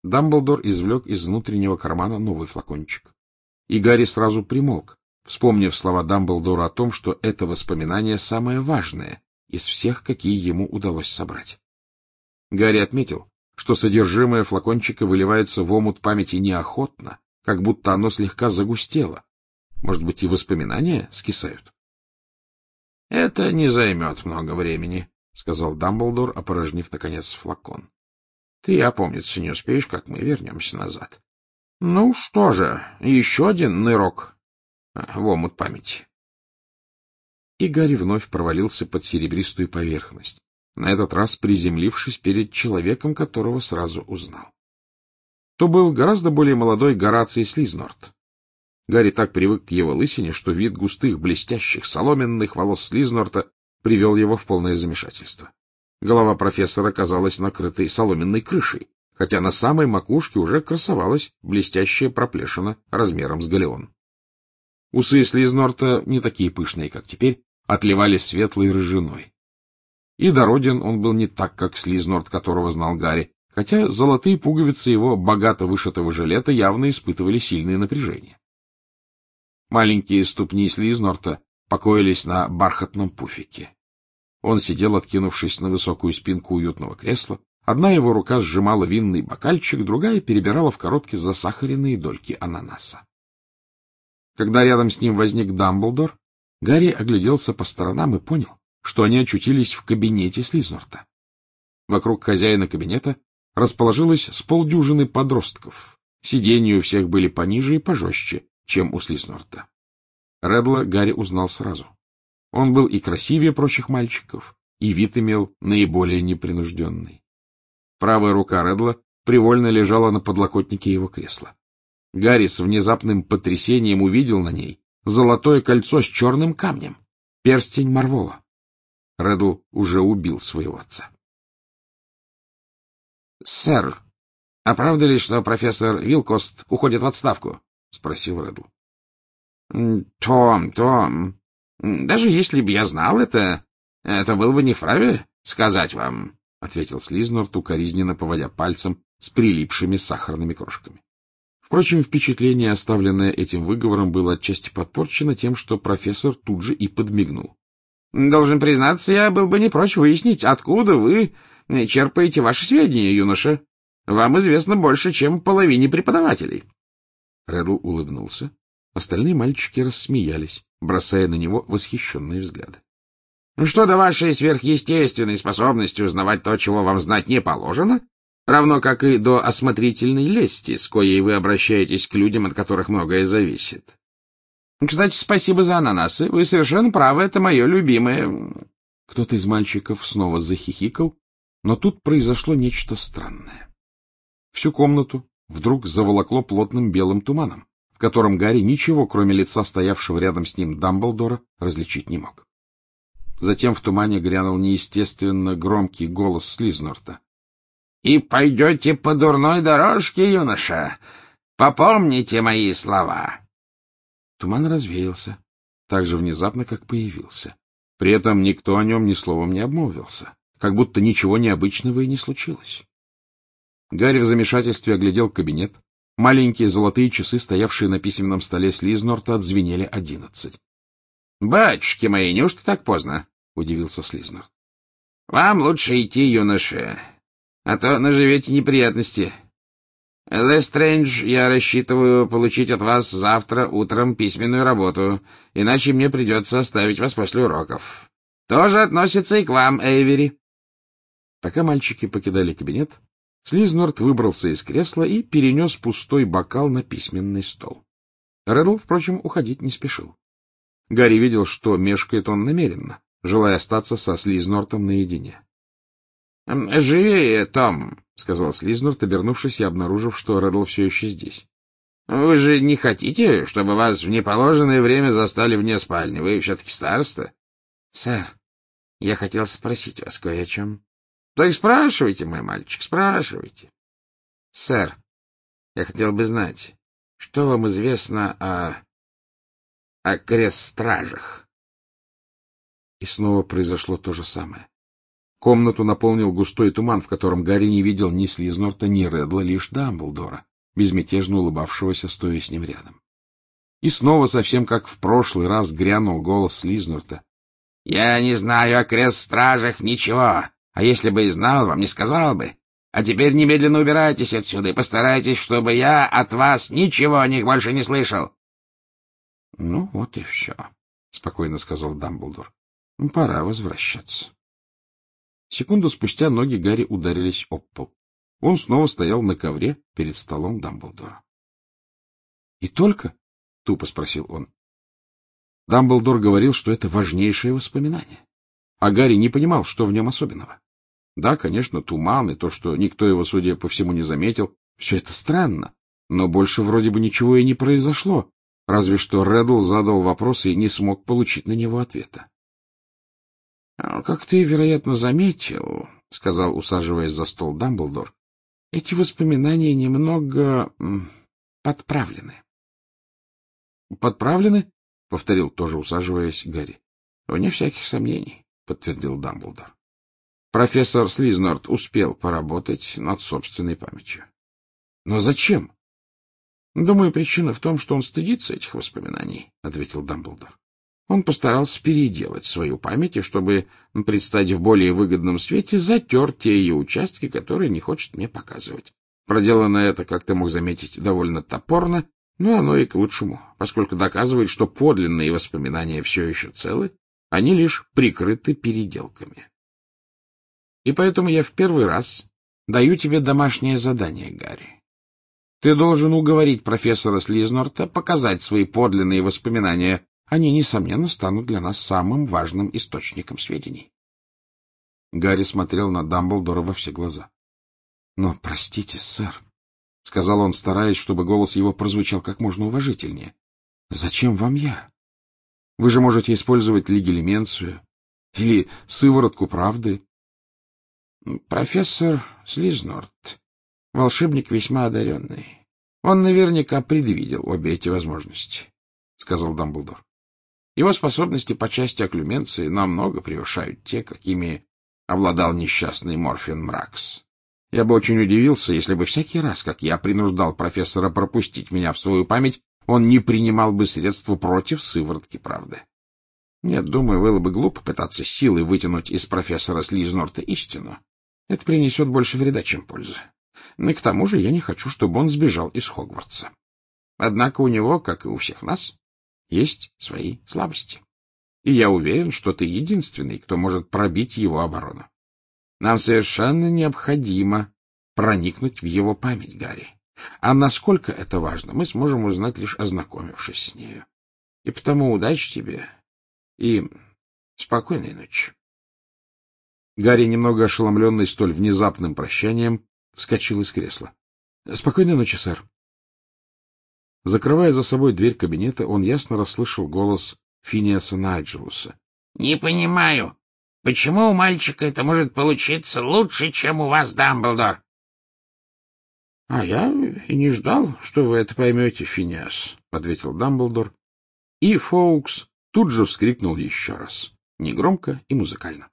Дамблдор извлек из внутреннего кармана новый флакончик. И Гарри сразу примолк, вспомнив слова Дамблдора о том, что это воспоминание самое важное из всех, какие ему удалось собрать. Гарри отметил, что содержимое флакончика выливается в омут памяти неохотно, как будто оно слегка загустело. Может быть, и воспоминания скисают? — Это не займет много времени, — сказал Дамблдор, опорожнив, наконец, флакон. — Ты опомниться не успеешь, как мы вернемся назад. Ну что же, еще один нырок в омут памяти. И Гарри вновь провалился под серебристую поверхность, на этот раз приземлившись перед человеком, которого сразу узнал. То был гораздо более молодой Гораций Слизнорт. Гарри так привык к его лысине, что вид густых, блестящих, соломенных волос Слизнорта привел его в полное замешательство. Голова профессора казалась накрытой соломенной крышей, хотя на самой макушке уже красовалась блестящая проплешина размером с галеон. Усы Слизнорта, не такие пышные, как теперь, отливали светлой рыжиной. И дороден он был не так, как Слизнорт, которого знал Гарри, хотя золотые пуговицы его богато вышитого жилета явно испытывали сильное напряжение. Маленькие ступни Слизнорта покоились на бархатном пуфике. Он сидел, откинувшись на высокую спинку уютного кресла. Одна его рука сжимала винный бокальчик, другая перебирала в коробке засахаренные дольки ананаса. Когда рядом с ним возник Дамблдор, Гарри огляделся по сторонам и понял, что они очутились в кабинете Слизнорта. Вокруг хозяина кабинета расположилось с полдюжины подростков. Сиденья у всех были пониже и пожестче, чем у Слизнорта. Реддла Гарри узнал сразу. Он был и красивее прочих мальчиков, и вид имел наиболее непринужденный. Правая рука Реддла привольно лежала на подлокотнике его кресла. Гарри с внезапным потрясением увидел на ней золотое кольцо с черным камнем, перстень Марвола. Реддл уже убил своего отца. — Сэр, а правда ли, что профессор Вилкост уходит в отставку? — спросил Реддл. — Том, даже если бы я знал это было бы не вправе сказать вам, — ответил Слизнорт, укоризненно поводя пальцем с прилипшими сахарными крошками. Впрочем, впечатление, оставленное этим выговором, было отчасти подпорчено тем, что профессор тут же и подмигнул. — Должен признаться, я был бы не прочь выяснить, откуда вы черпаете ваши сведения, юноша. Вам известно больше, чем половине преподавателей. Реддл улыбнулся. Остальные мальчики рассмеялись, бросая на него восхищенные взгляды. — Что до вашей сверхъестественной способности узнавать то, чего вам знать не положено, равно как и до осмотрительной лести, с коей вы обращаетесь к людям, от которых многое зависит. Кстати, спасибо за ананасы. Вы совершенно правы, это мое любимое. Кто-то из мальчиков снова захихикал, но тут произошло нечто странное. Всю комнату вдруг заволокло плотным белым туманом, в котором Гарри ничего, кроме лица стоявшего рядом с ним Дамблдора, различить не мог. Затем в тумане грянул неестественно громкий голос Слизнорта. — И пойдете по дурной дорожке, юноша. Попомните мои слова. Туман развеялся, так же внезапно, как появился. При этом никто о нем ни словом не обмолвился, как будто ничего необычного и не случилось. Гарри в замешательстве оглядел кабинет. Маленькие золотые часы, стоявшие на письменном столе Слизнорта, отзвенели 11. — Батюшки мои, неужто так поздно? — удивился Слизнорт. — Вам лучше идти, юноша, а то наживете неприятности. Лестрэндж, я рассчитываю получить от вас завтра утром письменную работу, иначе мне придется оставить вас после уроков. Тоже относится и к вам, Эйвери. Пока мальчики покидали кабинет, Слизнорт выбрался из кресла и перенес пустой бокал на письменный стол. Реддл, впрочем, уходить не спешил. Гарри видел, что мешкает он намеренно, желая остаться со Слизнортом наедине. — Живее, Том, — сказал Слизнорт, обернувшись и обнаружив, что Реддл все еще здесь. — Вы же не хотите, чтобы вас в неположенное время застали вне спальни? Вы все-таки староста. — Сэр, я хотел спросить вас кое о чем. — Так спрашивайте, мой мальчик, спрашивайте. — Сэр, я хотел бы знать, что вам известно о крестстражах? И снова произошло то же самое. Комнату наполнил густой туман, в котором Гарри не видел ни Слизнорта, ни Редла, лишь Дамблдора, безмятежно улыбавшегося, стоя с ним рядом. И снова, совсем как в прошлый раз, грянул голос Слизнорта. — Я не знаю о крест-стражах ничего, а если бы и знал, вам не сказал бы. А теперь немедленно убирайтесь отсюда и постарайтесь, чтобы я от вас ничего о них больше не слышал. — Ну, вот и все, — спокойно сказал Дамблдор. — Пора возвращаться. Секунду спустя ноги Гарри ударились об пол. Он снова стоял на ковре перед столом Дамблдора. — И только? — тупо спросил он. Дамблдор говорил, что это важнейшее воспоминание. А Гарри не понимал, что в нем особенного. Да, конечно, туман и то, что никто его, судя по всему, не заметил, все это странно, но больше вроде бы ничего и не произошло, разве что Реддл задал вопрос и не смог получить на него ответа. — Как ты, вероятно, заметил, — сказал, усаживаясь за стол Дамблдор, — эти воспоминания немного подправлены. — Подправлены? — повторил, тоже усаживаясь, Гарри. — Вне всяких сомнений, — подтвердил Дамблдор. Профессор Слизнорт успел поработать над собственной памятью. — Но зачем? — Думаю, причина в том, что он стыдится этих воспоминаний, — ответил Дамблдор. Он постарался переделать свою память, и чтобы предстать в более выгодном свете, затер те ее участки, которые не хочет мне показывать. Проделано это, как ты мог заметить, довольно топорно, но оно и к лучшему, поскольку доказывает, что подлинные воспоминания все еще целы, они лишь прикрыты переделками. И поэтому я в первый раз даю тебе домашнее задание, Гарри. Ты должен уговорить профессора Слизнорта показать свои подлинные воспоминания. Они, несомненно, станут для нас самым важным источником сведений. Гарри смотрел на Дамблдора во все глаза. — Но, простите, сэр, — сказал он, стараясь, чтобы голос его прозвучал как можно уважительнее. — Зачем вам я? Вы же можете использовать легилименцию или сыворотку правды. Профессор Слизнорт, волшебник весьма одаренный. Он наверняка предвидел обе эти возможности, — сказал Дамблдор. Его способности по части окклюменции намного превышают те, какими обладал несчастный Морфин Мракс. Я бы очень удивился, если бы всякий раз, как я принуждал профессора пропустить меня в свою память, он не принимал бы средства против сыворотки правды. Нет, думаю, было бы глупо пытаться силой вытянуть из профессора Слизнорта истину. Это принесет больше вреда, чем пользы. И к тому же я не хочу, чтобы он сбежал из Хогвартса. Однако у него, как и у всех нас, есть свои слабости. И я уверен, что ты единственный, кто может пробить его оборону. Нам совершенно необходимо проникнуть в его память, Гарри. А насколько это важно, мы сможем узнать, лишь ознакомившись с нею. И потому удачи тебе и спокойной ночи. Гарри, немного ошеломленный столь внезапным прощанием, вскочил из кресла. — Спокойной ночи, сэр. Закрывая за собой дверь кабинета, он ясно расслышал голос Финиаса Найджелуса. — Не понимаю, почему у мальчика это может получиться лучше, чем у вас, Дамблдор? — А я и не ждал, что вы это поймете, Финиас, — ответил Дамблдор. И Фоукс тут же вскрикнул еще раз, негромко и музыкально.